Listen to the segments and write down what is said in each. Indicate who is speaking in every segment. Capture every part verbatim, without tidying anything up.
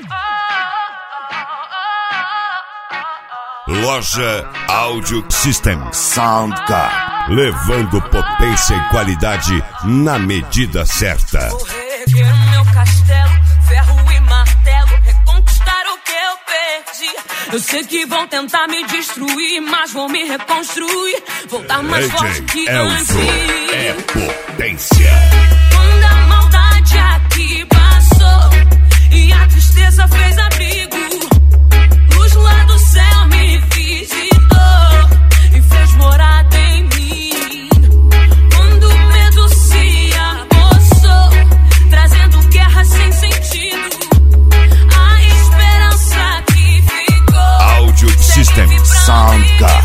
Speaker 1: Loja Audio System
Speaker 2: Soundcar,
Speaker 1: levando potência e qualidade na medida certa.
Speaker 3: Vou reerguer meu castelo, ferro e martelo, reconquistar o que eu perdi. Eu sei que vão tentar me destruir, mas vou me reconstruir, voltar mais
Speaker 1: D J
Speaker 3: forte que
Speaker 1: Elzo
Speaker 3: antes.
Speaker 1: é potência.
Speaker 3: Quando a maldade aqui passou e a tristeza fez abrigo, luz lá do céu me visitou e fez morada em mim. Quando o medo se apossou, trazendo guerra sem sentido, a esperança que ficou.
Speaker 1: Audio System
Speaker 2: Soundcar.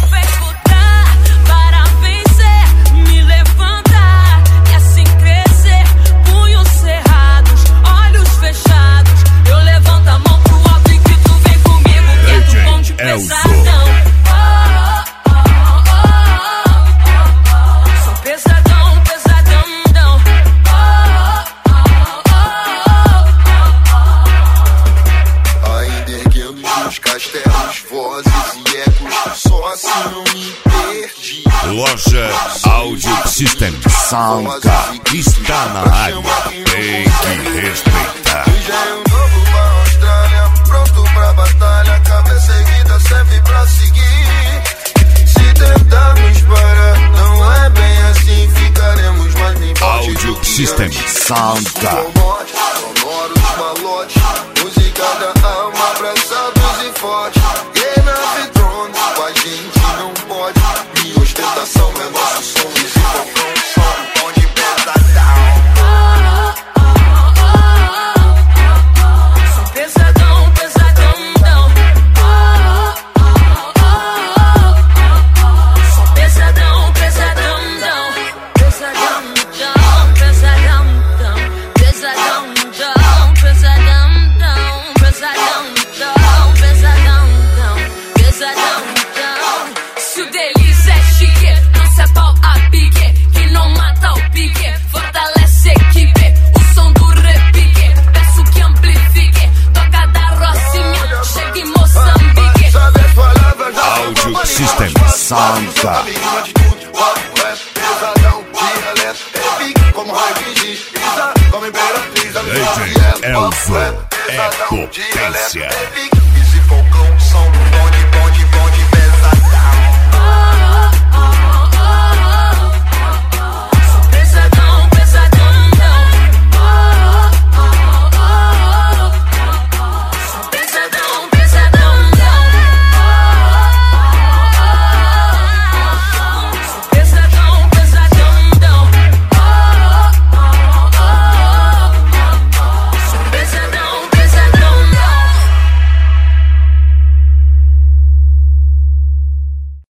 Speaker 1: Elzo.
Speaker 3: Sou pesadão, pesadão, não.
Speaker 4: Ainda erguendo os castelos, vozes e ecos, só assim não me perdi.
Speaker 1: Loja Audio System
Speaker 2: Soundcar
Speaker 1: está na área, tem que respeitar.
Speaker 4: Engenho novo pra Austrália, pronto pra batalha, cabeça erguida sempre pra seguir. Se tentarmos parar, não é bem assim, ficaremos mais bem fortes.
Speaker 1: Audio System
Speaker 2: Soundcar,
Speaker 4: sonoro dos malotes, música da alma, abraçados e fortes. Game of Thrones, com a gente não pode. Minha ostentação é nosso som, esse fogão som, pão de pesadão.
Speaker 3: Sou pesadão, pesadão, não. Sou pesadão, pesadão, não. Pesadão, não. Pesadão, não. Pesadão, não. Pesadão, não. Pesadão, não. Pesadão, não. Pesadão, não. Se o deles é chique, não se é pau a pique, que não mata o pique, fortalece a equipe. O som do repique, peço que amplifique. Toca da Rocinha, chega em Moçambique.
Speaker 4: Sabe as palavras da
Speaker 1: Audio System
Speaker 2: Soundcar,
Speaker 4: pesadão, dialeto, é pique como Raivigi, pisa como imperatriz.
Speaker 1: D J Elzo é potência.